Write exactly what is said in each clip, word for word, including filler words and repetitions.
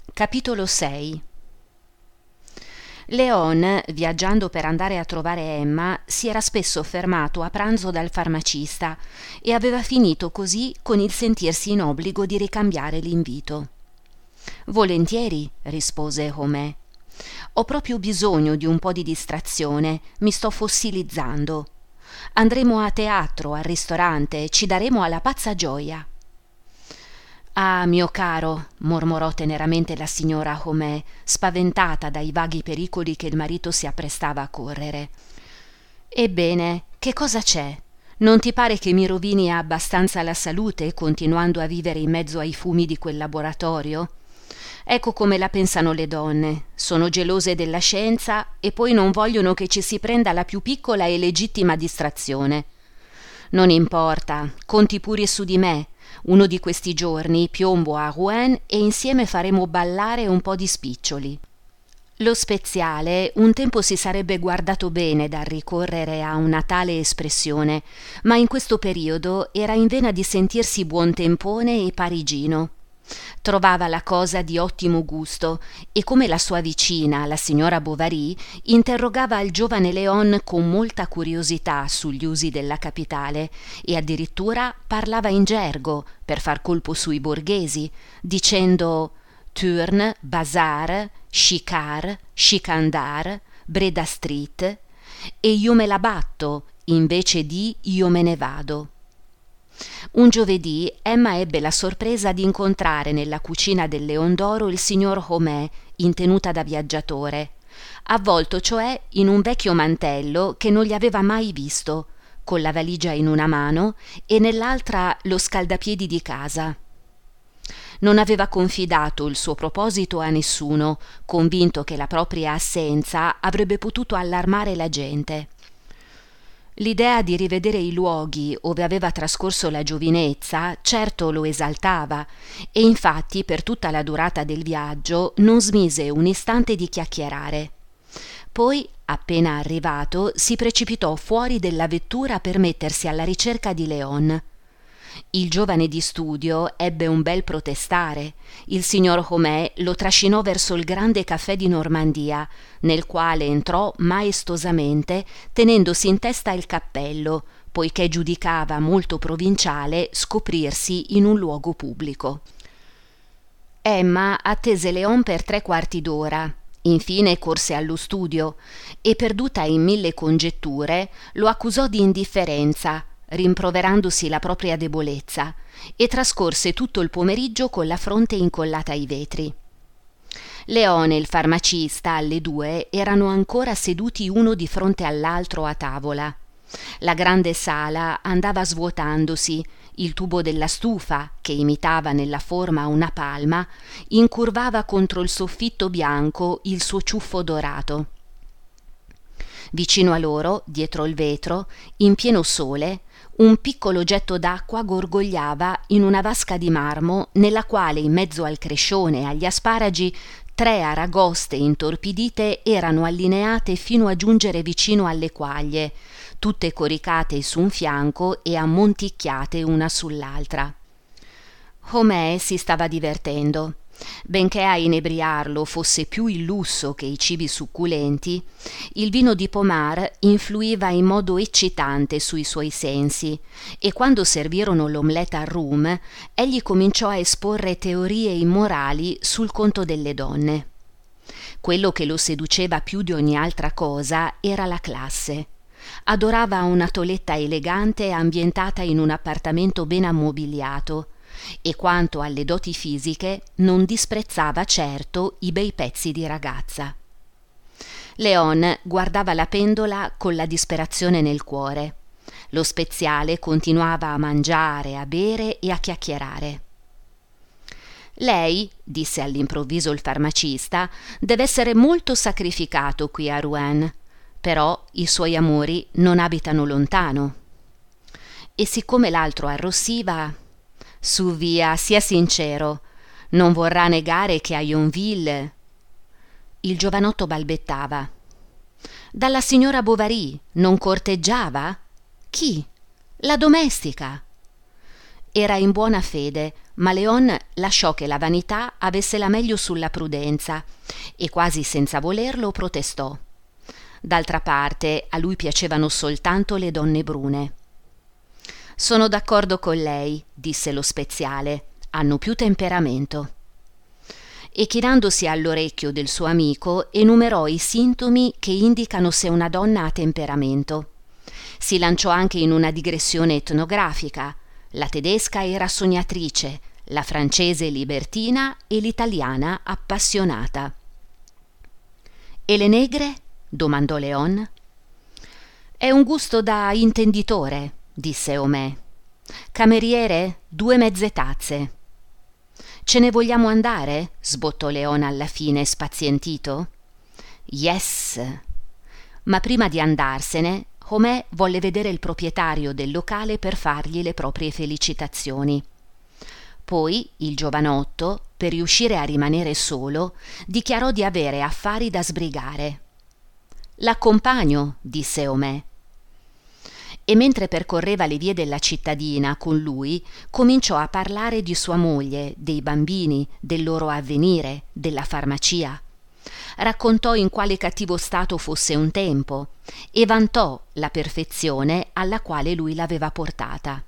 Capitolo sei. Léon, viaggiando per andare a trovare Emma, si era spesso fermato a pranzo dal farmacista e aveva finito così con il sentirsi in obbligo di ricambiare l'invito. «Volentieri», rispose Homais. «Ho proprio bisogno di un po' di distrazione, mi sto fossilizzando. Andremo a teatro, al ristorante, ci daremo alla pazza gioia». «Ah, mio caro», mormorò teneramente la signora Homais, spaventata dai vaghi pericoli che il marito si apprestava a correre. «Ebbene, che cosa c'è? Non ti pare che mi rovini abbastanza la salute continuando a vivere in mezzo ai fumi di quel laboratorio? Ecco come la pensano le donne. Sono gelose della scienza e poi non vogliono che ci si prenda la più piccola e legittima distrazione. Non importa, conti pure su di me. Uno di questi giorni piombo a Rouen e insieme faremo ballare un po' di spiccioli». Lo speziale un tempo si sarebbe guardato bene dal ricorrere a una tale espressione, ma in questo periodo era in vena di sentirsi buontempone e parigino. Trovava la cosa di ottimo gusto e, come la sua vicina, la signora Bovary, interrogava il giovane Léon con molta curiosità sugli usi della capitale e addirittura parlava in gergo per far colpo sui borghesi, dicendo Turn, Bazar, Chicard, Chicandar, Breda Street e io me la batto invece di io me ne vado. Un giovedì Emma ebbe la sorpresa di incontrare nella cucina del Leon d'Oro il signor Homais in tenuta da viaggiatore, avvolto cioè in un vecchio mantello che non gli aveva mai visto, con la valigia in una mano e nell'altra lo scaldapiedi di casa. Non aveva confidato il suo proposito a nessuno, convinto che la propria assenza avrebbe potuto allarmare la gente. L'idea di rivedere i luoghi ove aveva trascorso la giovinezza certo lo esaltava e infatti per tutta la durata del viaggio non smise un istante di chiacchierare. Poi, appena arrivato, si precipitò fuori della vettura per mettersi alla ricerca di Léon. Il giovane di studio ebbe un bel protestare. Il signor Homais lo trascinò verso il grande caffè di Normandia, nel quale entrò maestosamente tenendosi in testa il cappello, poiché giudicava molto provinciale scoprirsi in un luogo pubblico. Emma attese Léon per tre quarti d'ora. Infine corse allo studio e, perduta in mille congetture, lo accusò di indifferenza, rimproverandosi la propria debolezza, e trascorse tutto il pomeriggio con la fronte incollata ai vetri. Léon e il farmacista alle due erano ancora seduti uno di fronte all'altro a tavola. La grande sala andava svuotandosi, il tubo della stufa, che imitava nella forma una palma, incurvava contro il soffitto bianco il suo ciuffo dorato. Vicino a loro, dietro il vetro, in pieno sole, un piccolo getto d'acqua gorgogliava in una vasca di marmo nella quale, in mezzo al crescione e agli asparagi, tre aragoste intorpidite erano allineate fino a giungere vicino alle quaglie, tutte coricate su un fianco e ammonticchiate una sull'altra. Homais si stava divertendo. Benché a inebriarlo fosse più il lusso che i cibi succulenti, il vino di Pommard influiva in modo eccitante sui suoi sensi e quando servirono l'omelette al rum egli cominciò a esporre teorie immorali sul conto delle donne. Quello che lo seduceva più di ogni altra cosa era la classe. Adorava una toeletta elegante ambientata in un appartamento ben ammobiliato e, quanto alle doti fisiche, non disprezzava certo i bei pezzi di ragazza. Léon guardava la pendola con la disperazione nel cuore. Lo speziale continuava a mangiare, a bere e a chiacchierare. «Lei», disse all'improvviso il farmacista, «deve essere molto sacrificato qui a Rouen, però i suoi amori non abitano lontano». E siccome l'altro arrossiva: «Su via, sia sincero, non vorrà negare che a Yonville...» Il giovanotto balbettava. «Dalla signora Bovary non corteggiava? Chi? La domestica?» Era in buona fede, ma Léon lasciò che la vanità avesse la meglio sulla prudenza e quasi senza volerlo protestò. D'altra parte a lui piacevano soltanto le donne brune. «Sono d'accordo con lei», disse lo speziale, «hanno più temperamento». E chinandosi all'orecchio del suo amico enumerò i sintomi che indicano se una donna ha temperamento. Si lanciò anche in una digressione etnografica. La tedesca era sognatrice, la francese libertina e l'italiana appassionata. «E le negre?» domandò Léon. «È un gusto da intenditore», disse Homais. «Cameriere, due mezze tazze». «Ce ne vogliamo andare?» sbottò Léon alla fine, spazientito. «Yes!» Ma prima di andarsene, Homais volle vedere il proprietario del locale per fargli le proprie felicitazioni. Poi il giovanotto, per riuscire a rimanere solo, dichiarò di avere affari da sbrigare. «L'accompagno», disse Homais. E mentre percorreva le vie della cittadina con lui, cominciò a parlare di sua moglie, dei bambini, del loro avvenire, della farmacia. Raccontò in quale cattivo stato fosse un tempo e vantò la perfezione alla quale lui l'aveva portata.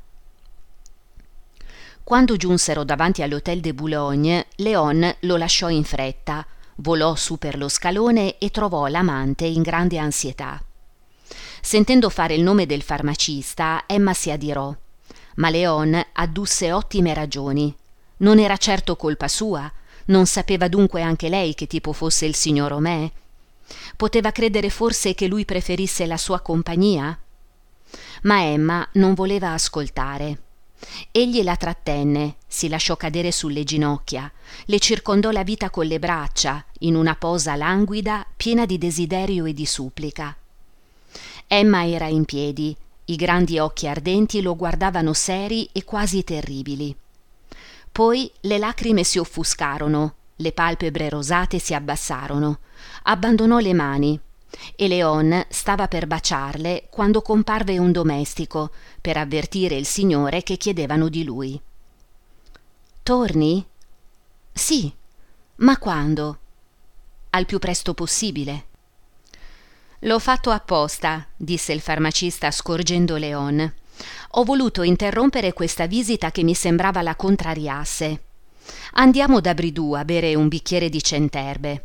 Quando giunsero davanti all'Hôtel de Boulogne, Léon lo lasciò in fretta, volò su per lo scalone e trovò l'amante in grande ansietà. Sentendo fare il nome del farmacista, Emma si adirò, ma Léon addusse ottime ragioni. Non era certo colpa sua, non sapeva dunque anche lei che tipo fosse il signor Homais? Poteva credere forse che lui preferisse la sua compagnia? Ma Emma non voleva ascoltare. Egli la trattenne, si lasciò cadere sulle ginocchia, le circondò la vita con le braccia, in una posa languida, piena di desiderio e di supplica. Emma era in piedi, i grandi occhi ardenti lo guardavano seri e quasi terribili. Poi le lacrime si offuscarono, le palpebre rosate si abbassarono, abbandonò le mani e Léon stava per baciarle quando comparve un domestico per avvertire il signore che chiedevano di lui. «Torni?» «Sì, ma quando?» «Al più presto possibile». «L'ho fatto apposta», disse il farmacista scorgendo Léon. «Ho voluto interrompere questa visita che mi sembrava la contrariasse. Andiamo da Bridou a bere un bicchiere di centerbe».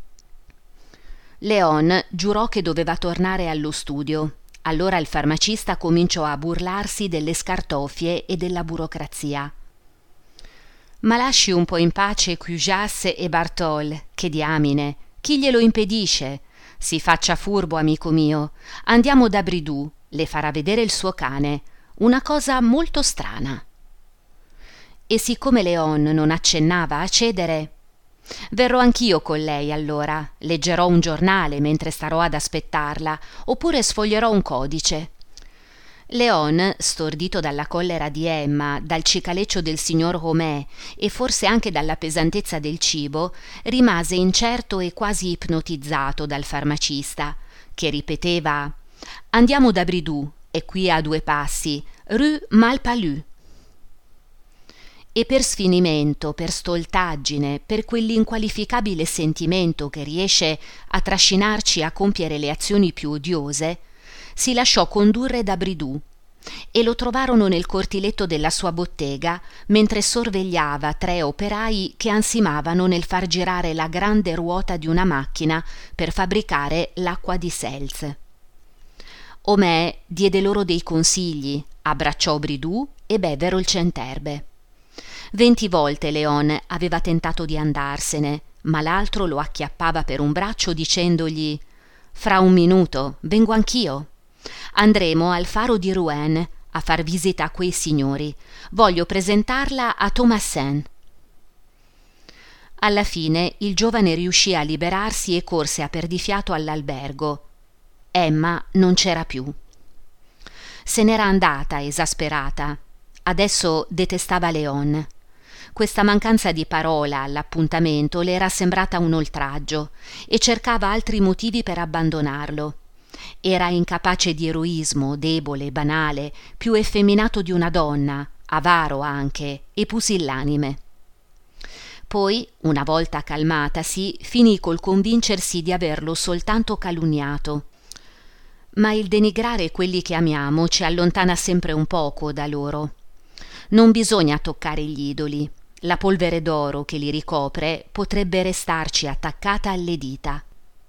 Léon giurò che doveva tornare allo studio. Allora il farmacista cominciò a burlarsi delle scartoffie e della burocrazia. «Ma lasci un po' in pace Cujas e Bartol, che diamine, chi glielo impedisce? Si faccia furbo, amico mio. Andiamo da Bridou, le farà vedere il suo cane. Una cosa molto strana». E siccome Léon non accennava a cedere: «Verrò anch'io con lei allora, leggerò un giornale mentre starò ad aspettarla, oppure sfoglierò un codice». Léon, stordito dalla collera di Emma, dal cicaleccio del signor Homais e forse anche dalla pesantezza del cibo, rimase incerto e quasi ipnotizzato dal farmacista, che ripeteva: «Andiamo da Bridou, è qui a due passi, rue Malpalu». E per sfinimento, per stoltaggine, per quell'inqualificabile sentimento che riesce a trascinarci a compiere le azioni più odiose, si lasciò condurre da Bridou e lo trovarono nel cortiletto della sua bottega mentre sorvegliava tre operai che ansimavano nel far girare la grande ruota di una macchina per fabbricare l'acqua di Seltz. Homais diede loro dei consigli, abbracciò Bridou e bevvero il centerbe. Venti volte Léon aveva tentato di andarsene, ma l'altro lo acchiappava per un braccio dicendogli: «Fra un minuto, vengo anch'io. Andremo al faro di Rouen a far visita a quei signori. Voglio presentarla a Thomasin». Alla fine il giovane riuscì a liberarsi e corse a perdifiato all'albergo. Emma non c'era più. Se n'era andata esasperata. Adesso detestava Léon. Questa mancanza di parola all'appuntamento le era sembrata un oltraggio e cercava altri motivi per abbandonarlo. Era incapace di eroismo, debole, banale, più effeminato di una donna, avaro anche e pusillanime. Poi, una volta calmatasi, finì col convincersi di averlo soltanto calunniato. Ma il denigrare quelli che amiamo ci allontana sempre un poco da loro. Non bisogna toccare gli idoli. La polvere d'oro che li ricopre potrebbe restarci attaccata alle dita.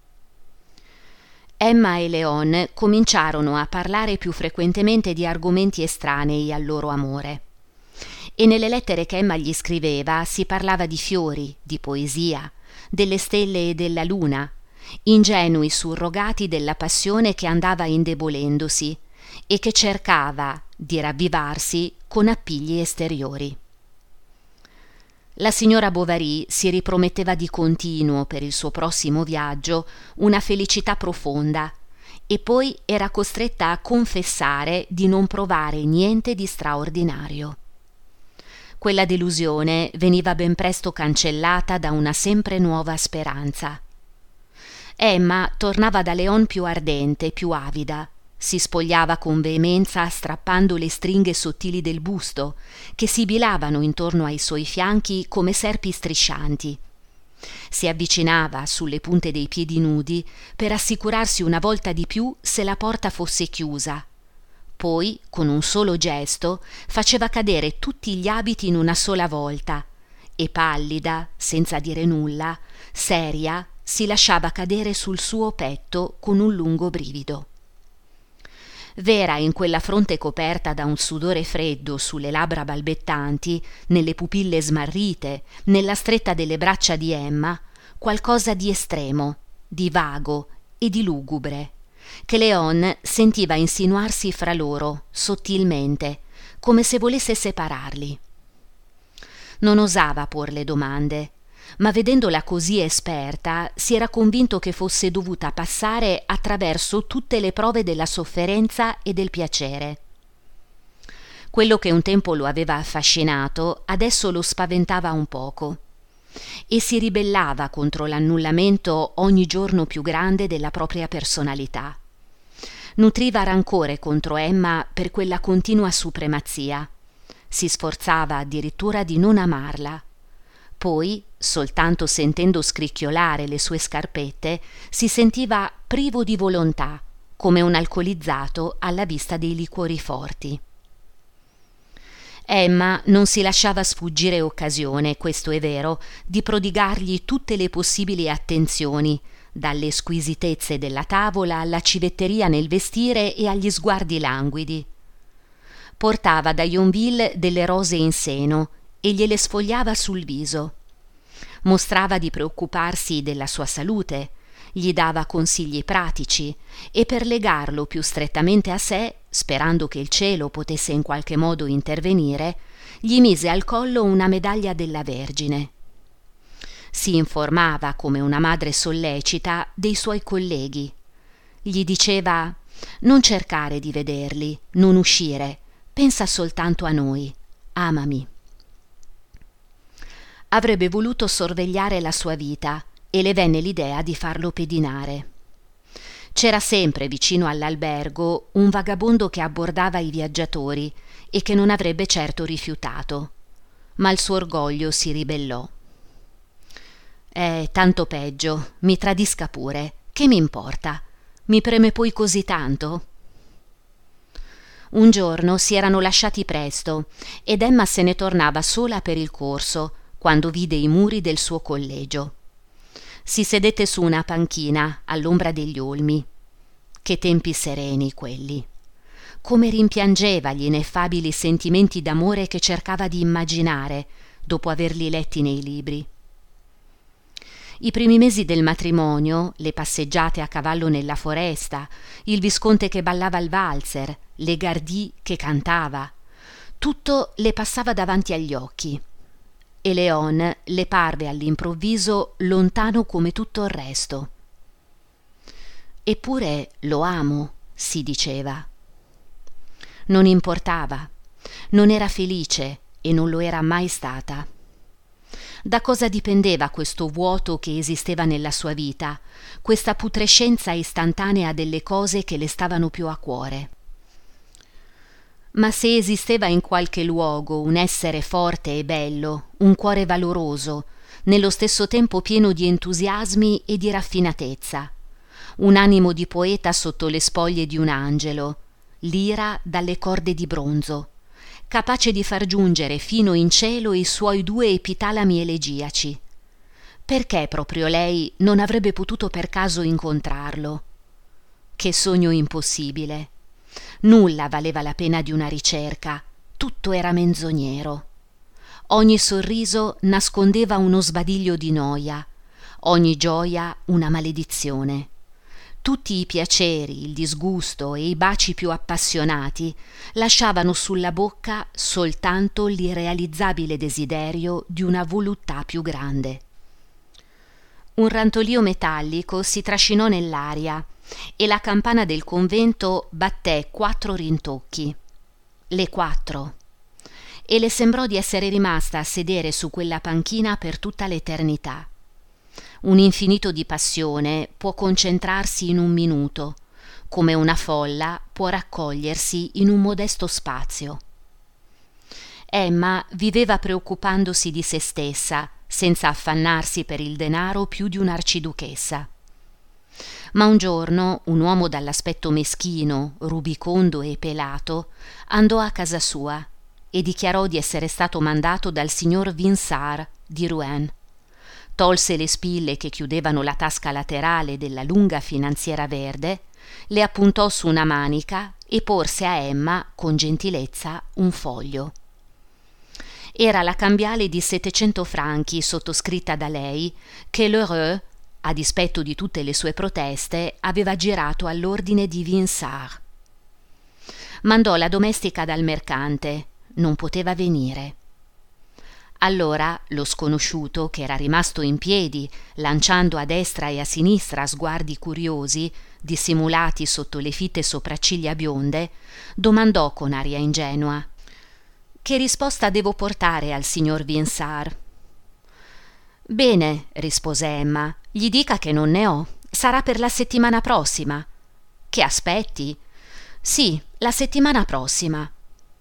Emma e Léon cominciarono a parlare più frequentemente di argomenti estranei al loro amore. E nelle lettere che Emma gli scriveva si parlava di fiori, di poesia, delle stelle e della luna, ingenui surrogati della passione che andava indebolendosi e che cercava di ravvivarsi con appigli esteriori. La signora Bovary si riprometteva di continuo per il suo prossimo viaggio una felicità profonda e poi era costretta a confessare di non provare niente di straordinario. Quella delusione veniva ben presto cancellata da una sempre nuova speranza. Emma tornava da Léon più ardente, più avida. Si spogliava con veemenza strappando le stringhe sottili del busto, che sibilavano intorno ai suoi fianchi come serpi striscianti. Si avvicinava sulle punte dei piedi nudi per assicurarsi una volta di più se la porta fosse chiusa. Poi, con un solo gesto, faceva cadere tutti gli abiti in una sola volta e pallida, senza dire nulla, seria, si lasciava cadere sul suo petto con un lungo brivido. Vera in quella fronte coperta da un sudore freddo, sulle labbra balbettanti, nelle pupille smarrite, nella stretta delle braccia di Emma, qualcosa di estremo, di vago e di lugubre, che Léon sentiva insinuarsi fra loro, sottilmente, come se volesse separarli. Non osava porle domande, ma vedendola così esperta si era convinto che fosse dovuta passare attraverso tutte le prove della sofferenza e del piacere. Quello che un tempo lo aveva affascinato adesso lo spaventava un poco e si ribellava contro l'annullamento ogni giorno più grande della propria personalità. Nutriva rancore contro Emma per quella continua supremazia. Si sforzava addirittura di non amarla. Poi, soltanto sentendo scricchiolare le sue scarpette, si sentiva privo di volontà, come un alcolizzato alla vista dei liquori forti. Emma non si lasciava sfuggire occasione, questo è vero, di prodigargli tutte le possibili attenzioni, dalle squisitezze della tavola alla civetteria nel vestire e agli sguardi languidi. Portava da Yonville delle rose in seno e gliele sfogliava sul viso. Mostrava di preoccuparsi della sua salute, gli dava consigli pratici e per legarlo più strettamente a sé, sperando che il cielo potesse in qualche modo intervenire, gli mise al collo una medaglia della Vergine. Si informava come una madre sollecita dei suoi colleghi. Gli diceva: non cercare di vederli, non uscire, pensa soltanto a noi, amami. Avrebbe voluto sorvegliare la sua vita e le venne l'idea di farlo pedinare. C'era sempre vicino all'albergo un vagabondo che abbordava i viaggiatori e che non avrebbe certo rifiutato, ma il suo orgoglio si ribellò. Eh, tanto peggio, mi tradisca pure, che mi importa? Mi preme poi così tanto? Un giorno si erano lasciati presto ed Emma se ne tornava sola per il corso, quando vide i muri del suo collegio. Si sedette su una panchina all'ombra degli olmi. Che tempi sereni quelli! Come rimpiangeva gli ineffabili sentimenti d'amore che cercava di immaginare dopo averli letti nei libri. I primi mesi del matrimonio, le passeggiate a cavallo nella foresta, il visconte che ballava il valzer, le Gardì che cantava, tutto le passava davanti agli occhi. E Léon le parve all'improvviso lontano come tutto il resto. Eppure lo amo, si diceva. Non importava, non era felice e non lo era mai stata. Da cosa dipendeva questo vuoto che esisteva nella sua vita, questa putrescenza istantanea delle cose che le stavano più a cuore? Ma se esisteva in qualche luogo un essere forte e bello, un cuore valoroso, nello stesso tempo pieno di entusiasmi e di raffinatezza, un animo di poeta sotto le spoglie di un angelo, l'ira dalle corde di bronzo, capace di far giungere fino in cielo i suoi due epitalami elegiaci, perché proprio lei non avrebbe potuto per caso incontrarlo? Che sogno impossibile! Nulla valeva la pena di una ricerca, tutto era menzognero. Ogni sorriso nascondeva uno sbadiglio di noia, ogni gioia una maledizione. Tutti i piaceri, il disgusto e i baci più appassionati lasciavano sulla bocca soltanto l'irrealizzabile desiderio di una voluttà più grande. Un rantolio metallico si trascinò nell'aria e la campana del convento batté quattro rintocchi. Le quattro. E le sembrò di essere rimasta a sedere su quella panchina per tutta l'eternità. Un infinito di passione può concentrarsi in un minuto, come una folla può raccogliersi in un modesto spazio. Emma viveva preoccupandosi di se stessa, senza affannarsi per il denaro più di un'arciduchessa. Ma un giorno un uomo dall'aspetto meschino, rubicondo e pelato, andò a casa sua e dichiarò di essere stato mandato dal signor Vinçart di Rouen. Tolse le spille che chiudevano la tasca laterale della lunga finanziera verde, le appuntò su una manica e porse a Emma con gentilezza un foglio. Era la cambiale di settecento franchi sottoscritta da lei che Lheureux, a dispetto di tutte le sue proteste, aveva girato all'ordine di Vinçart. Mandò la domestica dal mercante, non poteva venire. Allora lo sconosciuto, che era rimasto in piedi, lanciando a destra e a sinistra sguardi curiosi, dissimulati sotto le fitte sopracciglia bionde, domandò con aria ingenua: «Che risposta devo portare al signor Vinçart?» «Bene», rispose Emma, «gli dica che non ne ho. Sarà per la settimana prossima». «Che aspetti?» «Sì, la settimana prossima».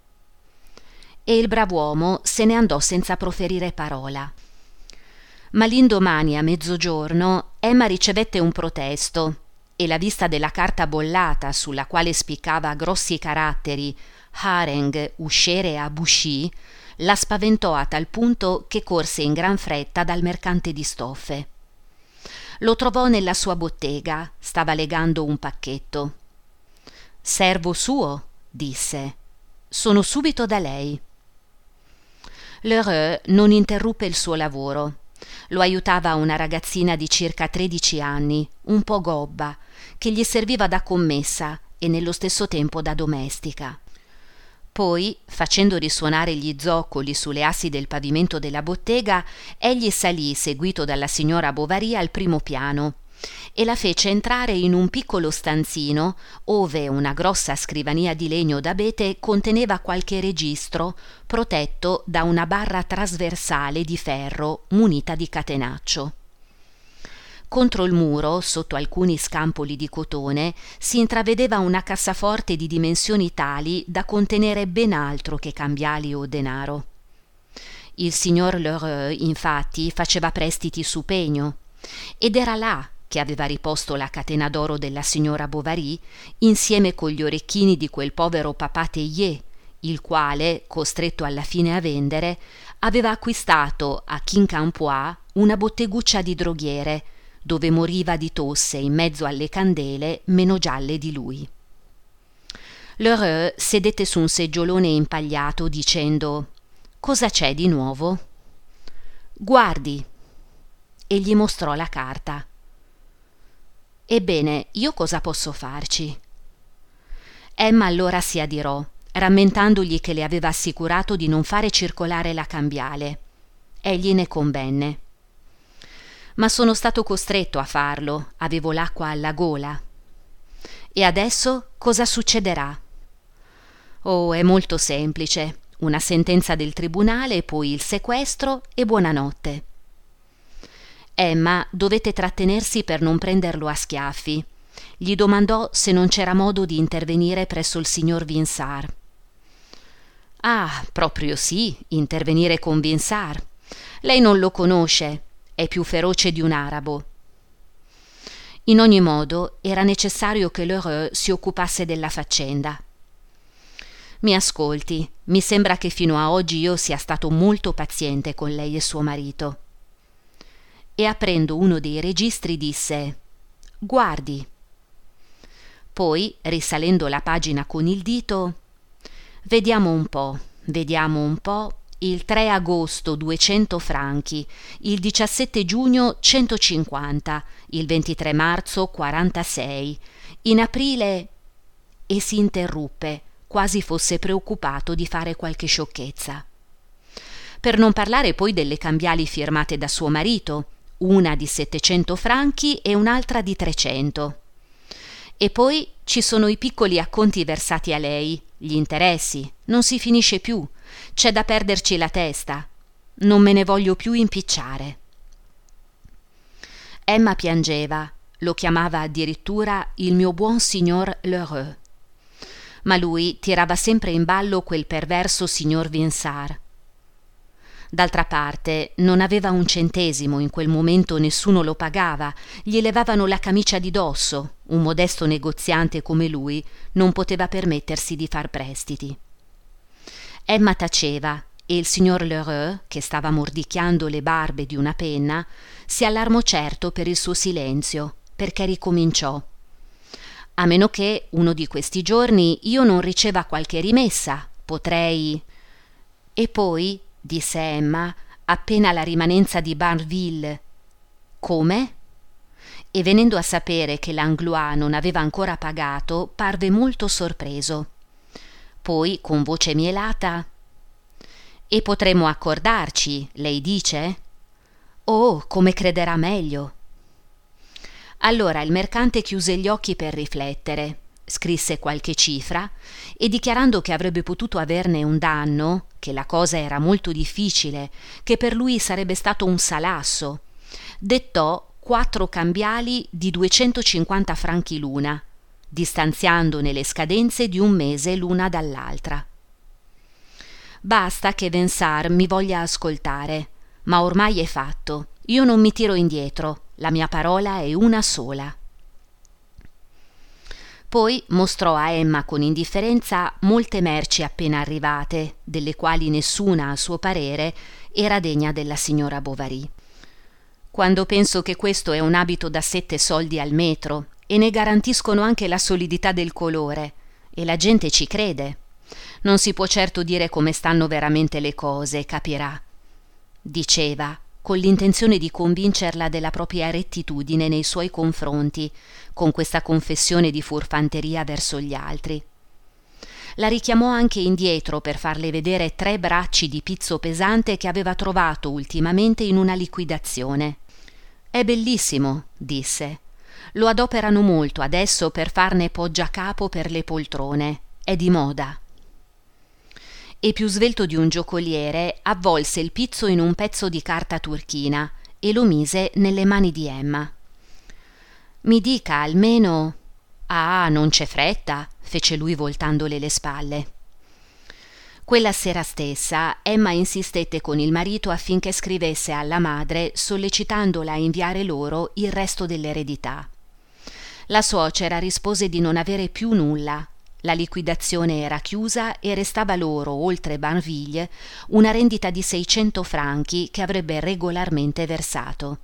E il brav'uomo se ne andò senza proferire parola. Ma l'indomani a mezzogiorno Emma ricevette un protesto e la vista della carta bollata sulla quale spiccava a grossi caratteri «Hareng, usciere a Bouchy», la spaventò a tal punto che corse in gran fretta dal mercante di stoffe. Lo trovò nella sua bottega, stava legando un pacchetto. «Servo suo», disse, «sono subito da lei». Lheureux non interruppe il suo lavoro. Lo aiutava una ragazzina di circa tredici anni, un po' gobba, che gli serviva da commessa e nello stesso tempo da domestica. Poi, facendo risuonare gli zoccoli sulle assi del pavimento della bottega, egli salì, seguito dalla signora Bovary, al primo piano e la fece entrare in un piccolo stanzino ove una grossa scrivania di legno d'abete conteneva qualche registro protetto da una barra trasversale di ferro munita di catenaccio. Contro il muro, sotto alcuni scampoli di cotone, si intravedeva una cassaforte di dimensioni tali da contenere ben altro che cambiali o denaro. Il signor Lheureux, infatti, faceva prestiti su pegno, ed era là che aveva riposto la catena d'oro della signora Bovary, insieme con gli orecchini di quel povero papà Tellier, il quale, costretto alla fine a vendere, aveva acquistato a Quincampoix una botteguccia di droghiere, dove moriva di tosse in mezzo alle candele meno gialle di lui. Lheureux sedette su un seggiolone impagliato dicendo: «Cosa c'è di nuovo?» «Guardi», e gli mostrò la carta. «Ebbene, io cosa posso farci?» Emma allora si adirò, rammentandogli che le aveva assicurato di non fare circolare la cambiale. Egli ne convenne. «Ma sono stato costretto a farlo, avevo l'acqua alla gola». «E adesso cosa succederà?» «Oh, è molto semplice. Una sentenza del tribunale, poi il sequestro e buonanotte». Emma dovette trattenersi per non prenderlo a schiaffi. Gli domandò se non c'era modo di intervenire presso il signor Vinçart. Ah, proprio sì, intervenire con Vinsart. Lei non lo conosce, è più feroce di un arabo. In ogni modo era necessario che Lheureux si occupasse della faccenda. Mi ascolti, mi sembra che fino a oggi io sia stato molto paziente con lei e suo marito. E aprendo uno dei registri disse: guardi. Poi, risalendo la pagina con il dito: vediamo un po', vediamo un po', il tre agosto duecento franchi, il diciassette giugno centocinquanta, il ventitré marzo quarantasei, in aprile... E si interruppe, quasi fosse preoccupato di fare qualche sciocchezza. Per non parlare poi delle cambiali firmate da suo marito, una di settecento franchi e un'altra di trecento. E poi ci sono i piccoli acconti versati a lei, gli interessi, non si finisce più, c'è da perderci la testa. Non me ne voglio più impicciare. Emma piangeva, lo chiamava addirittura il mio buon signor Lheureux. Ma lui tirava sempre in ballo quel perverso signor Vinsart. D'altra parte non aveva un centesimo, in quel momento nessuno lo pagava, gli levavano la camicia di dosso, un modesto negoziante come lui non poteva permettersi di far prestiti. Emma taceva e il signor Lheureux, che stava mordicchiando le barbe di una penna, si allarmò certo per il suo silenzio, perché ricominciò: a meno che uno di questi giorni io non riceva qualche rimessa, potrei... E poi, disse Emma, appena la rimanenza di Barneville. Come? E venendo a sapere che Langlois non aveva ancora pagato, parve molto sorpreso. Poi, con voce mielata: e potremo accordarci, lei dice? Oh, come crederà meglio. Allora il mercante chiuse gli occhi per riflettere, scrisse qualche cifra e, dichiarando che avrebbe potuto averne un danno, che la cosa era molto difficile, che per lui sarebbe stato un salasso, dettò quattro cambiali di duecentocinquanta franchi l'una, distanziandone le scadenze di un mese l'una dall'altra. Basta che Vinsart mi voglia ascoltare, ma ormai è fatto, io non mi tiro indietro, la mia parola è una sola. Poi mostrò a Emma con indifferenza molte merci appena arrivate, delle quali nessuna, a suo parere, era degna della signora Bovary. Quando penso che questo è un abito da sette soldi al metro e ne garantiscono anche la solidità del colore, e la gente ci crede. Non si può certo dire come stanno veramente le cose, capirà, diceva, con l'intenzione di convincerla della propria rettitudine nei suoi confronti, con questa confessione di furfanteria verso gli altri. La richiamò anche indietro per farle vedere tre bracci di pizzo pesante che aveva trovato ultimamente in una liquidazione. «È bellissimo», disse. «Lo adoperano molto adesso per farne poggiacapo per le poltrone. È di moda». E più svelto di un giocoliere avvolse il pizzo in un pezzo di carta turchina e lo mise nelle mani di Emma. «Mi dica almeno...» «Ah, non c'è fretta», fece lui voltandole le spalle. Quella sera stessa Emma insistette con il marito affinché scrivesse alla madre sollecitandola a inviare loro il resto dell'eredità. La suocera rispose di non avere più nulla. La liquidazione era chiusa e restava loro, oltre Barneville, una rendita di seicento franchi che avrebbe regolarmente versato.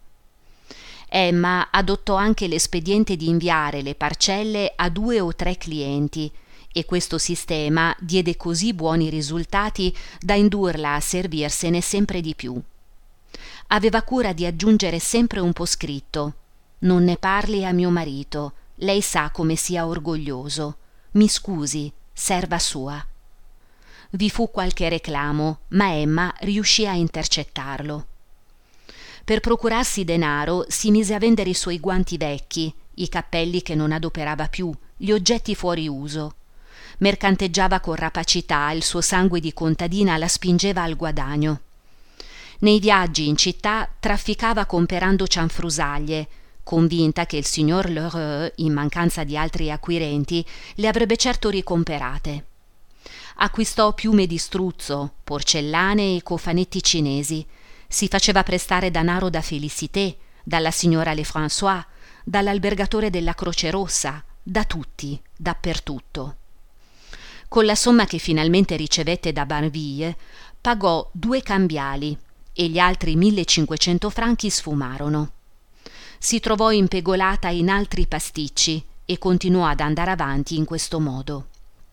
Emma adottò anche l'espediente di inviare le parcelle a due o tre clienti e questo sistema diede così buoni risultati da indurla a servirsene sempre di più. Aveva cura di aggiungere sempre un po' scritto: «Non ne parli a mio marito, lei sa come sia orgoglioso. Mi scusi, serva sua». Vi fu qualche reclamo, ma Emma riuscì a intercettarlo. Per procurarsi denaro si mise a vendere i suoi guanti vecchi, i cappelli che non adoperava più, gli oggetti fuori uso. Mercanteggiava con rapacità, il suo sangue di contadina la spingeva al guadagno. Nei viaggi in città trafficava comperando cianfrusaglie, convinta che il signor Lheureux, in mancanza di altri acquirenti, le avrebbe certo ricomperate. Acquistò piume di struzzo, porcellane e cofanetti cinesi. Si faceva prestare danaro da Félicité, dalla signora Lefrançois, dall'albergatore della Croce Rossa, da tutti, dappertutto. Con la somma che finalmente ricevette da Barneville, pagò due cambiali e gli altri millecinquecento franchi sfumarono. Si trovò impegolata in altri pasticci e continuò ad andare avanti in questo modo.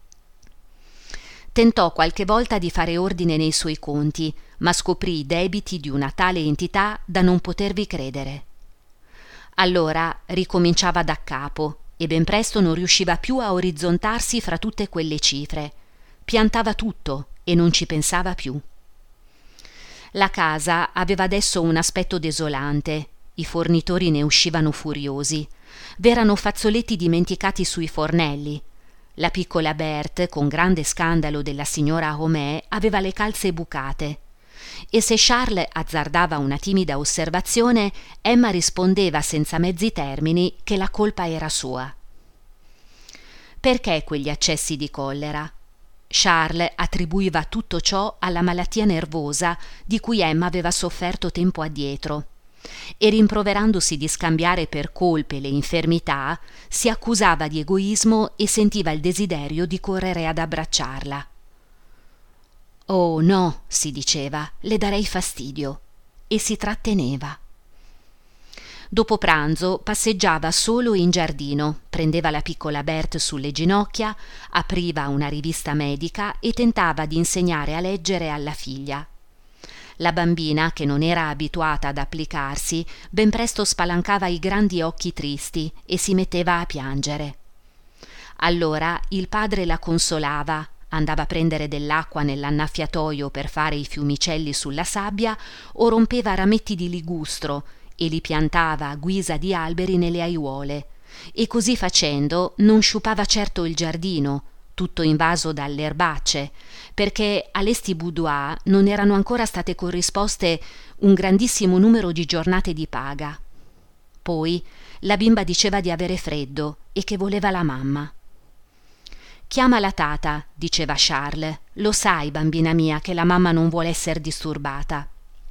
Tentò qualche volta di fare ordine nei suoi conti, ma scoprì debiti di una tale entità da non potervi credere. Allora ricominciava da capo e ben presto non riusciva più a orizzontarsi fra tutte quelle cifre. Piantava tutto e non ci pensava più. La casa aveva adesso un aspetto desolante, i fornitori ne uscivano furiosi. V'erano fazzoletti dimenticati sui fornelli. La piccola Berthe, con grande scandalo della signora Homais, aveva le calze bucate. E se Charles azzardava una timida osservazione, Emma rispondeva senza mezzi termini che la colpa era sua. Perché quegli accessi di collera? Charles attribuiva tutto ciò alla malattia nervosa di cui Emma aveva sofferto tempo addietro e, rimproverandosi di scambiare per colpe le infermità, si accusava di egoismo e sentiva il desiderio di correre ad abbracciarla. «Oh no», si diceva, «le darei fastidio», e si tratteneva. Dopo pranzo passeggiava solo in giardino, prendeva la piccola Berthe sulle ginocchia, apriva una rivista medica e tentava di insegnare a leggere alla figlia. La bambina, che non era abituata ad applicarsi, ben presto spalancava i grandi occhi tristi e si metteva a piangere. Allora il padre la consolava, andava a prendere dell'acqua nell'annaffiatoio per fare i fiumicelli sulla sabbia o rompeva rametti di ligustro e li piantava a guisa di alberi nelle aiuole, e così facendo non sciupava certo il giardino, tutto invaso dalle erbacce, perché a Lestiboudois non erano ancora state corrisposte un grandissimo numero di giornate di paga. Poi la bimba diceva di avere freddo e che voleva la mamma. «Chiama la tata», diceva Charles, «lo sai, bambina mia, che la mamma non vuole essere disturbata».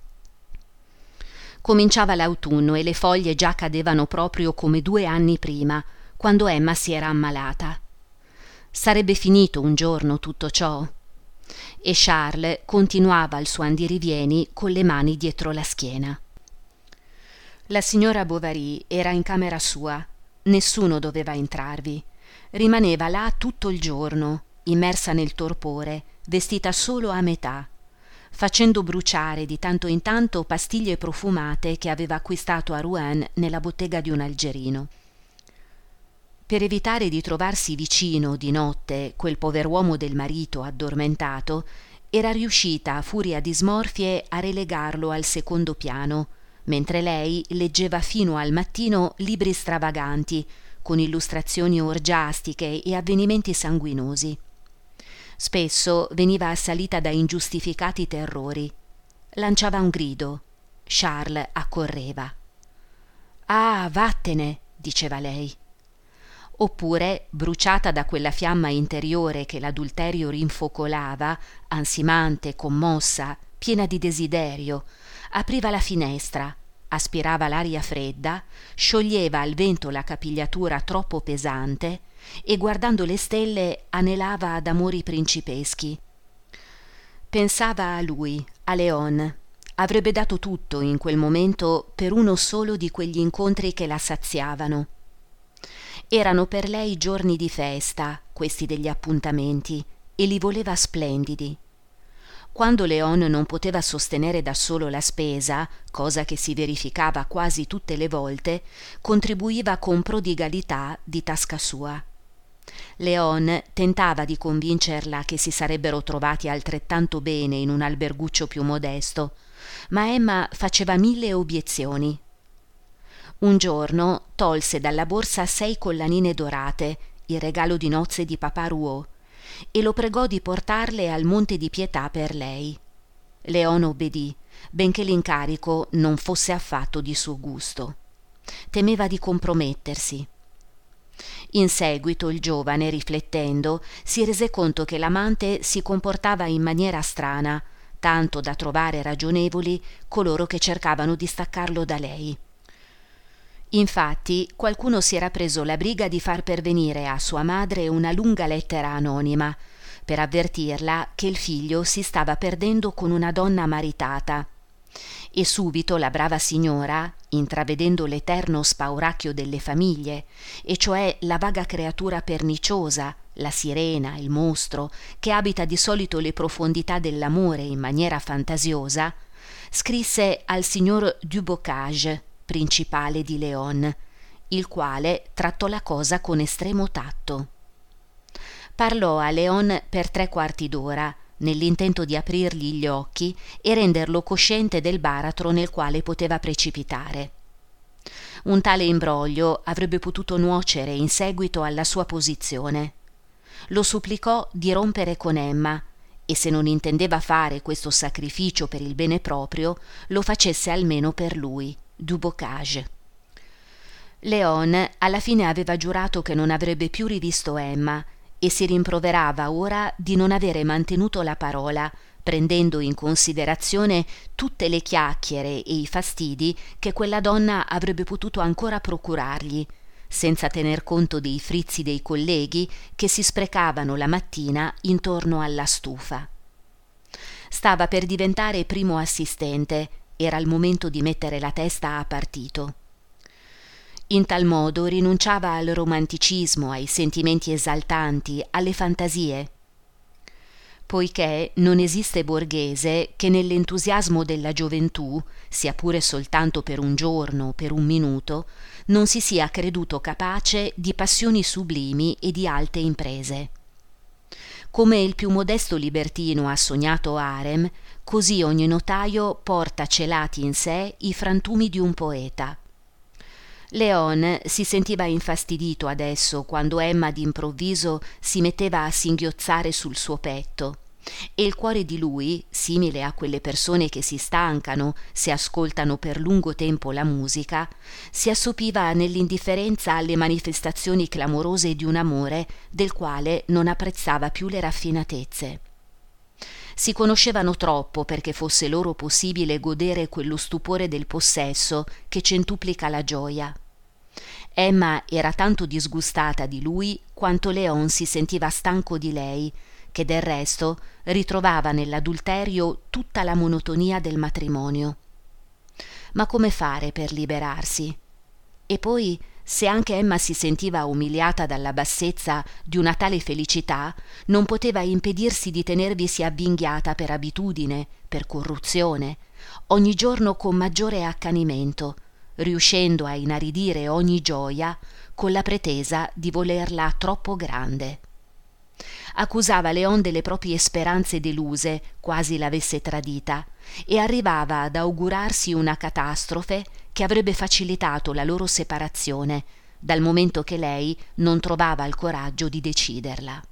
Cominciava l'autunno e le foglie già cadevano proprio come due anni prima, quando Emma si era ammalata. Sarebbe finito un giorno tutto ciò? E Charles continuava il suo andirivieni con le mani dietro la schiena. La signora Bovary era in camera sua, nessuno doveva entrarvi. Rimaneva là tutto il giorno, immersa nel torpore, vestita solo a metà, facendo bruciare di tanto in tanto pastiglie profumate che aveva acquistato a Rouen nella bottega di un algerino. Per evitare di trovarsi vicino di notte quel pover'uomo del marito addormentato, era riuscita a furia di smorfie a relegarlo al secondo piano, mentre lei leggeva fino al mattino libri stravaganti, con illustrazioni orgiastiche e avvenimenti sanguinosi. Spesso veniva assalita da ingiustificati terrori. Lanciava un grido. Charles accorreva. «Ah, vattene», diceva lei. Oppure, bruciata da quella fiamma interiore che l'adulterio rinfocolava, ansimante, commossa, piena di desiderio, apriva la finestra, aspirava l'aria fredda, scioglieva al vento la capigliatura troppo pesante e, guardando le stelle, anelava ad amori principeschi. Pensava a lui, a Léon. Avrebbe dato tutto in quel momento per uno solo di quegli incontri che la saziavano. Erano per lei giorni di festa, questi degli appuntamenti, e li voleva splendidi. Quando Léon non poteva sostenere da solo la spesa, cosa che si verificava quasi tutte le volte, contribuiva con prodigalità di tasca sua. Léon tentava di convincerla che si sarebbero trovati altrettanto bene in un alberguccio più modesto, ma Emma faceva mille obiezioni. Un giorno tolse dalla borsa sei collanine dorate, il regalo di nozze di papà Rouault, e lo pregò di portarle al Monte di Pietà per lei. Léon obbedì, benché l'incarico non fosse affatto di suo gusto. Temeva di compromettersi. In seguito il giovane, riflettendo, si rese conto che l'amante si comportava in maniera strana, tanto da trovare ragionevoli coloro che cercavano di staccarlo da lei. Infatti qualcuno si era preso la briga di far pervenire a sua madre una lunga lettera anonima per avvertirla che il figlio si stava perdendo con una donna maritata, e subito la brava signora, intravedendo l'eterno spauracchio delle famiglie, e cioè la vaga creatura perniciosa, la sirena, il mostro, che abita di solito le profondità dell'amore in maniera fantasiosa, scrisse al signor Dubocage, principale di Léon, il quale trattò la cosa con estremo tatto. Parlò a Léon per tre quarti d'ora, nell'intento di aprirgli gli occhi e renderlo cosciente del baratro nel quale poteva precipitare. Un tale imbroglio avrebbe potuto nuocere in seguito alla sua posizione. Lo supplicò di rompere con Emma e, se non intendeva fare questo sacrificio per il bene proprio, lo facesse almeno per lui, Dubocage. Léon alla fine aveva giurato che non avrebbe più rivisto Emma e si rimproverava ora di non avere mantenuto la parola, prendendo in considerazione tutte le chiacchiere e i fastidi che quella donna avrebbe potuto ancora procurargli, senza tener conto dei frizzi dei colleghi che si sprecavano la mattina intorno alla stufa. Stava per diventare primo assistente, era il momento di mettere la testa a partito. In tal modo rinunciava al romanticismo, ai sentimenti esaltanti, alle fantasie. Poiché non esiste borghese che nell'entusiasmo della gioventù, sia pure soltanto per un giorno o per un minuto, non si sia creduto capace di passioni sublimi e di alte imprese. Come il più modesto libertino ha sognato harem, così ogni notaio porta celati in sé i frantumi di un poeta. Léon si sentiva infastidito adesso quando Emma d'improvviso si metteva a singhiozzare sul suo petto, e il cuore di lui, simile a quelle persone che si stancano se ascoltano per lungo tempo la musica, si assopiva nell'indifferenza alle manifestazioni clamorose di un amore del quale non apprezzava più le raffinatezze. Si conoscevano troppo perché fosse loro possibile godere quello stupore del possesso che centuplica la gioia. Emma era tanto disgustata di lui quanto Léon si sentiva stanco di lei, che del resto ritrovava nell'adulterio tutta la monotonia del matrimonio. Ma come fare per liberarsi? E poi, se anche Emma si sentiva umiliata dalla bassezza di una tale felicità, non poteva impedirsi di tenervisi avvinghiata per abitudine, per corruzione, ogni giorno con maggiore accanimento, riuscendo a inaridire ogni gioia con la pretesa di volerla troppo grande. Accusava Léon delle proprie speranze deluse, quasi l'avesse tradita, e arrivava ad augurarsi una catastrofe che avrebbe facilitato la loro separazione, dal momento che lei non trovava il coraggio di deciderla.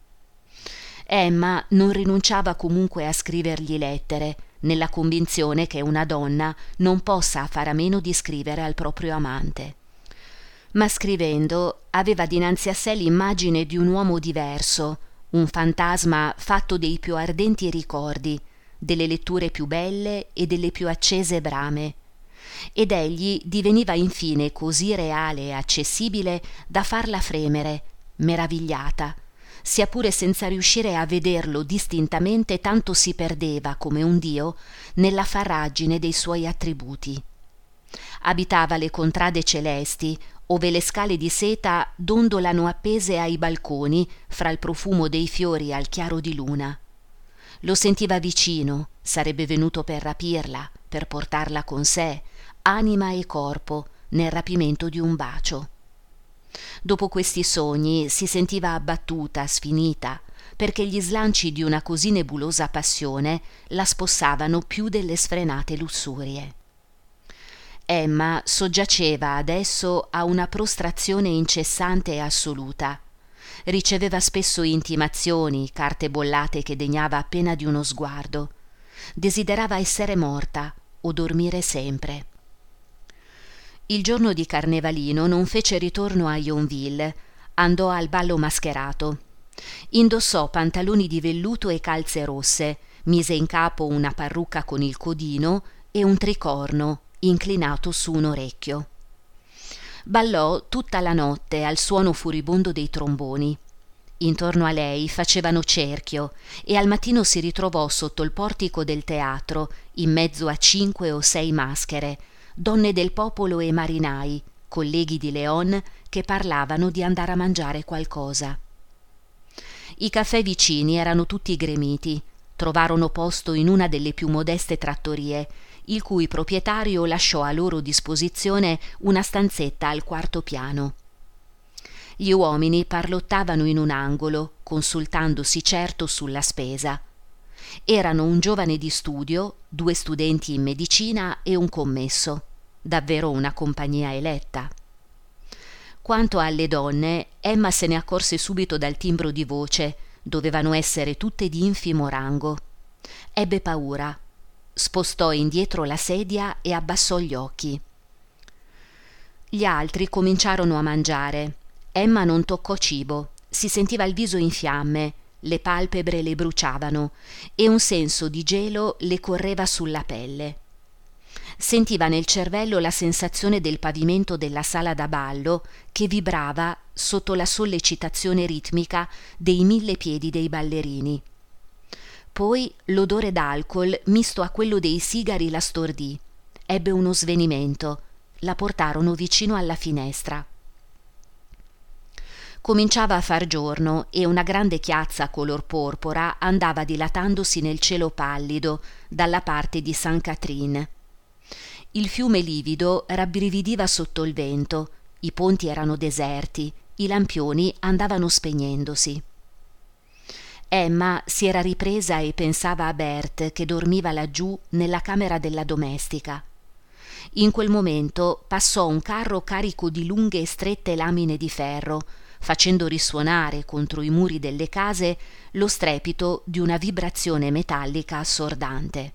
Emma non rinunciava comunque a scrivergli lettere, nella convinzione che una donna non possa fare a meno di scrivere al proprio amante. Ma scrivendo aveva dinanzi a sé l'immagine di un uomo diverso, un fantasma fatto dei più ardenti ricordi, delle letture più belle e delle più accese brame, ed egli diveniva infine così reale e accessibile da farla fremere, meravigliata, sia pure senza riuscire a vederlo distintamente, tanto si perdeva come un dio nella farragine dei suoi attributi. Abitava le contrade celesti, ove le scale di seta dondolano appese ai balconi fra il profumo dei fiori al chiaro di luna. Lo sentiva vicino, sarebbe venuto per rapirla, per portarla con sé, anima e corpo, nel rapimento di un bacio. Dopo questi sogni si sentiva abbattuta, sfinita, perché gli slanci di una così nebulosa passione la spossavano più delle sfrenate lussurie. Emma soggiaceva adesso a una prostrazione incessante e assoluta. Riceveva spesso intimazioni, carte bollate che degnava appena di uno sguardo. Desiderava essere morta o dormire sempre. Il giorno di Carnevalino non fece ritorno a Yonville, Andò al ballo mascherato. Indossò pantaloni di velluto e calze rosse, mise in capo una parrucca con il codino e un tricorno inclinato su un orecchio. Ballò tutta la notte al suono furibondo dei tromboni. Intorno a lei facevano cerchio e al mattino si ritrovò sotto il portico del teatro, in mezzo a cinque o sei maschere, donne del popolo e marinai, colleghi di Léon, che parlavano di andare a mangiare qualcosa. I caffè vicini erano tutti gremiti. Trovarono posto in una delle più modeste trattorie, il cui proprietario lasciò a loro disposizione una stanzetta al quarto piano. Gli uomini parlottavano in un angolo, consultandosi certo sulla spesa. Erano un giovane di studio, due studenti in medicina e un commesso. Davvero una compagnia eletta. Quanto alle donne, Emma se ne accorse subito dal timbro di voce. Dovevano essere tutte di infimo rango. Ebbe paura. Spostò indietro la sedia e abbassò gli occhi. Gli altri cominciarono a mangiare. Emma non toccò cibo, si sentiva il viso in fiamme, le palpebre le bruciavano e un senso di gelo le correva sulla pelle. Sentiva nel cervello la sensazione del pavimento della sala da ballo che vibrava sotto la sollecitazione ritmica dei mille piedi dei ballerini. Poi l'odore d'alcol misto a quello dei sigari la stordì. Ebbe uno svenimento. La portarono vicino alla finestra. Cominciava a far giorno e una grande chiazza color porpora andava dilatandosi nel cielo pallido dalla parte di Sainte Catherine. Il fiume livido rabbrividiva sotto il vento, i ponti erano deserti, i lampioni andavano spegnendosi. Emma si era ripresa e pensava a Berthe che dormiva laggiù nella camera della domestica. In quel momento passò un carro carico di lunghe e strette lamine di ferro, facendo risuonare contro i muri delle case lo strepito di una vibrazione metallica assordante.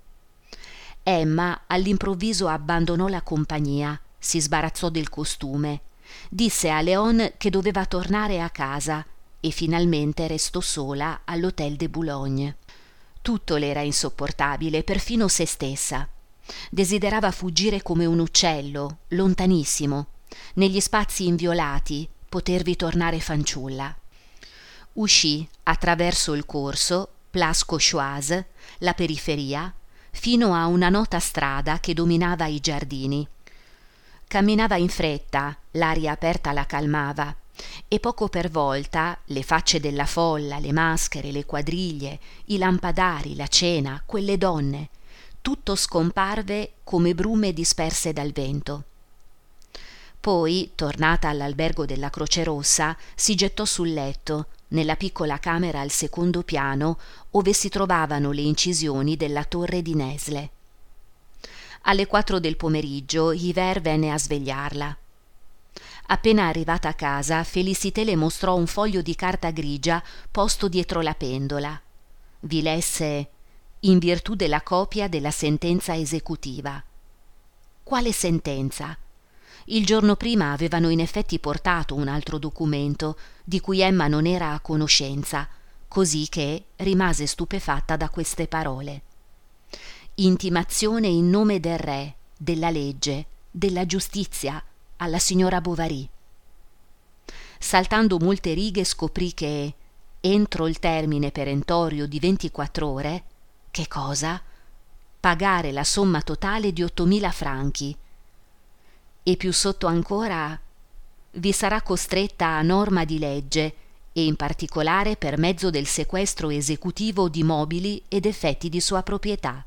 Emma all'improvviso abbandonò la compagnia, si sbarazzò del costume, disse a Léon che doveva tornare a casa e finalmente restò sola all'Hôtel de Boulogne. Tutto le era insopportabile, perfino se stessa. Desiderava fuggire come un uccello, lontanissimo, negli spazi inviolati, potervi tornare fanciulla. Uscì attraverso il corso, Place Cauchoise, la periferia, fino a una nota strada che dominava i giardini. Camminava in fretta, l'aria aperta la calmava, e poco per volta le facce della folla, le maschere, le quadriglie, i lampadari, la cena, quelle donne, tutto scomparve come brume disperse dal vento. Poi, tornata all'albergo della Croce Rossa, si gettò sul letto, nella piccola camera al secondo piano, ove si trovavano le incisioni della torre di Nesle. Alle quattro del pomeriggio Hiver venne a svegliarla. Appena arrivata a casa, Félicité le mostrò un foglio di carta grigia posto dietro la pendola. Vi lesse «In virtù della copia della sentenza esecutiva». Quale sentenza? Il giorno prima avevano in effetti portato un altro documento di cui Emma non era a conoscenza, così che rimase stupefatta da queste parole. Intimazione in nome del re, della legge, della giustizia, alla signora Bovary. Saltando molte righe scoprì che, entro il termine perentorio di ventiquattro ore, che cosa? Pagare la somma totale di ottomila franchi. E più sotto ancora, vi sarà costretta a norma di legge e in particolare per mezzo del sequestro esecutivo di mobili ed effetti di sua proprietà.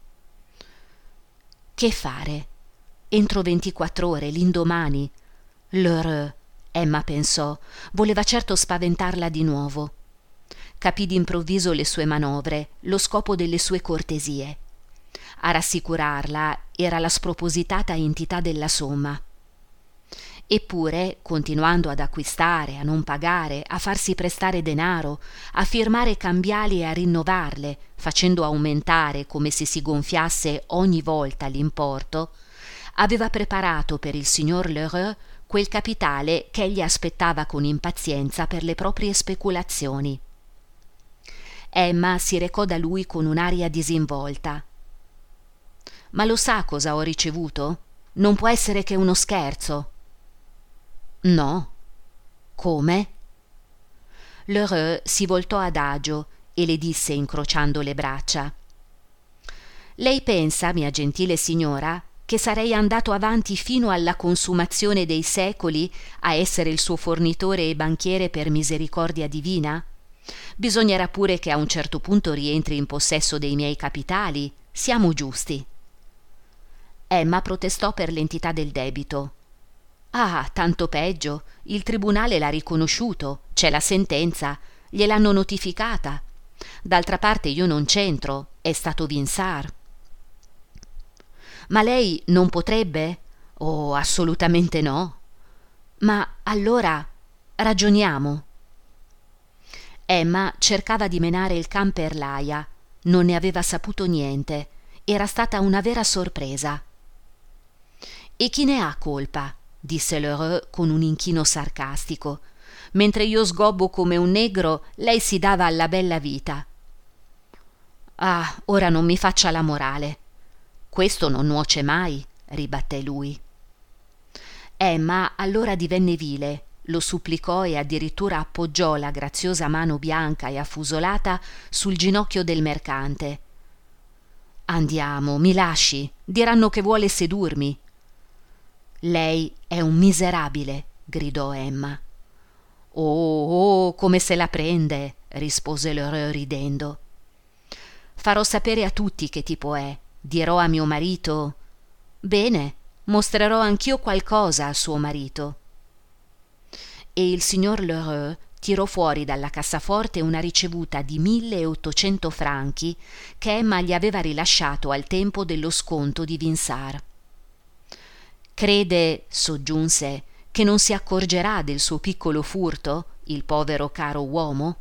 Che fare? Entro ventiquattro ore, l'indomani. L'heureux, Emma pensò, voleva certo spaventarla di nuovo. Capì d'improvviso le sue manovre, lo scopo delle sue cortesie. A rassicurarla era la spropositata entità della somma. Eppure, continuando ad acquistare, a non pagare, a farsi prestare denaro, a firmare cambiali e a rinnovarle, facendo aumentare come se si gonfiasse ogni volta l'importo, aveva preparato per il signor Lheureux quel capitale che egli aspettava con impazienza per le proprie speculazioni. Emma si recò da lui con un'aria disinvolta. «Ma lo sa cosa ho ricevuto? Non può essere che uno scherzo». «No». «Come?» Lheureux si voltò adagio e le disse incrociando le braccia: «Lei pensa, mia gentile signora, che sarei andato avanti fino alla consumazione dei secoli a essere il suo fornitore e banchiere per misericordia divina? Bisognerà pure che a un certo punto rientri in possesso dei miei capitali, siamo giusti». Emma protestò per l'entità del debito. «Ah, tanto peggio, il tribunale l'ha riconosciuto, c'è la sentenza, gliel'hanno notificata. D'altra parte io non c'entro, è stato Vinsart». «Ma lei non potrebbe?» «Oh, assolutamente no». «Ma allora ragioniamo». Emma cercava di menare il can per l'aia, non ne aveva saputo niente, era stata una vera sorpresa. «E chi ne ha colpa?» disse Lheureux con un inchino sarcastico. «Mentre io sgobbo come un negro, lei si dava alla bella vita». «Ah, ora non mi faccia la morale». «Questo non nuoce mai», ribatté lui. Emma allora divenne vile, lo supplicò e addirittura appoggiò la graziosa mano bianca e affusolata sul ginocchio del mercante. «Andiamo, mi lasci, diranno che vuole sedurmi». «Lei è un miserabile», gridò Emma. «Oh, oh, come se la prende», rispose Lheureux ridendo. «Farò sapere a tutti che tipo è, dirò a mio marito». «Bene, mostrerò anch'io qualcosa a suo marito». E il signor Lheureux tirò fuori dalla cassaforte una ricevuta di mille e ottocento franchi che Emma gli aveva rilasciato al tempo dello sconto di Vinsart. «Crede», soggiunse, «che non si accorgerà del suo piccolo furto, il povero caro uomo?»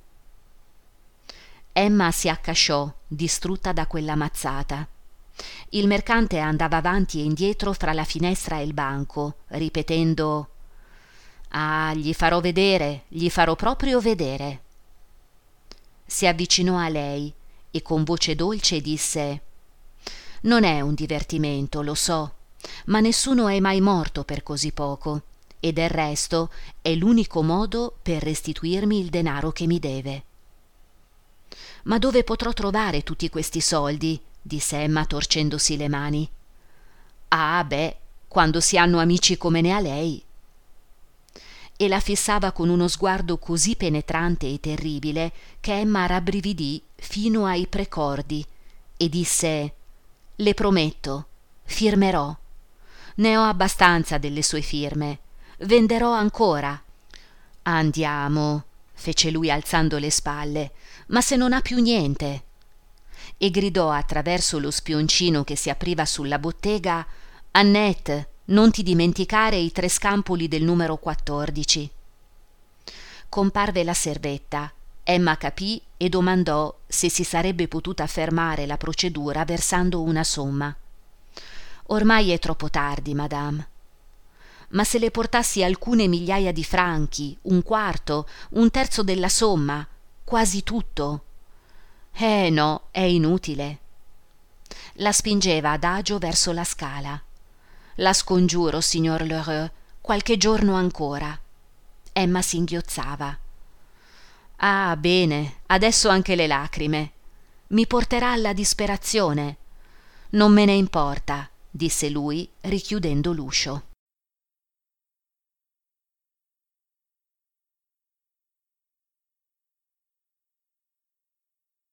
Emma si accasciò, distrutta da quella mazzata. Il mercante andava avanti e indietro fra la finestra e il banco, ripetendo: «Ah, gli farò vedere, gli farò proprio vedere». Si avvicinò a lei e con voce dolce disse: «Non è un divertimento, lo so, ma nessuno è mai morto per così poco, e del resto è l'unico modo per restituirmi il denaro che mi deve». «Ma dove potrò trovare tutti questi soldi?» disse Emma torcendosi le mani. «Ah, beh, quando si hanno amici come ne ha lei». E la fissava con uno sguardo così penetrante e terribile che Emma rabbrividì fino ai precordi e disse: «Le prometto, firmerò. Ne ho abbastanza delle sue firme. Venderò ancora». «Andiamo», fece lui alzando le spalle, «ma se non ha più niente». E gridò attraverso lo spioncino che si apriva sulla bottega: «Annette, non ti dimenticare i tre scampoli del numero quattordici». Comparve la servetta. Emma capì e domandò se si sarebbe potuta fermare la procedura versando una somma. «Ormai è troppo tardi, madame». «Ma se le portassi alcune migliaia di franchi, un quarto, un terzo della somma, quasi tutto?» «Eh no, è inutile». La spingeva adagio verso la scala. «La scongiuro, signor Lheureux, qualche giorno ancora». Emma singhiozzava. «Ah, bene, adesso anche le lacrime. Mi porterà alla disperazione». «Non me ne importa», disse lui richiudendo l'uscio.